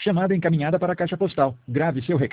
Chamada encaminhada para a caixa postal. Grave seu recado.